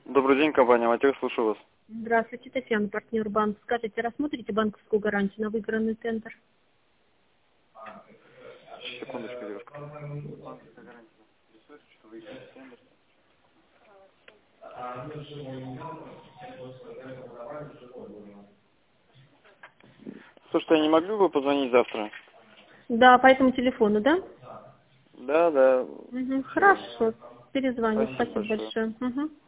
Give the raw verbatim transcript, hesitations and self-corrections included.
Добрый день, компания Матер, слушаю вас. Здравствуйте, Татьяна, партнер банк. Скажите, рассмотрите банковскую гарантию на выигранный тендер? Секундочку, девушка. Банковская гарантия интересует, что вы играете тендер? Слушайте, а не могли бы вы позвонить завтра? Да, по этому телефону, да? Да, да. Угу, Все. хорошо, перезвоню. Спасибо Спасибо большое. большое. Угу.